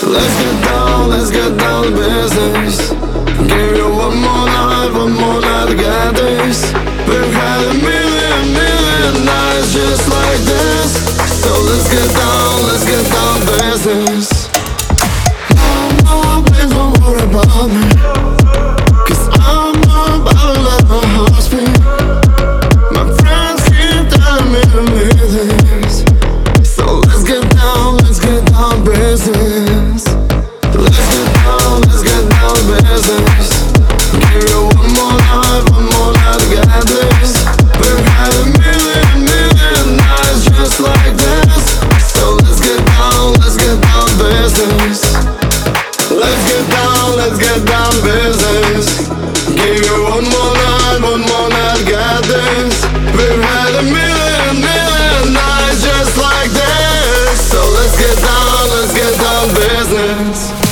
let's get down to business. Give you one more night to get this. We've had a million nights just like this. So let's get down to business. No, please don't worry about me, 'cause I'm about to let my heart speak. My friends keep telling me to leave this. So let's get down to business. Let's get down to business. Give you one more night to get this. We've had a million nights just like this. So let's get down to business. Let's get down to business. Give you one more night to get this. We've had a million nights just like this. So let's get down to business.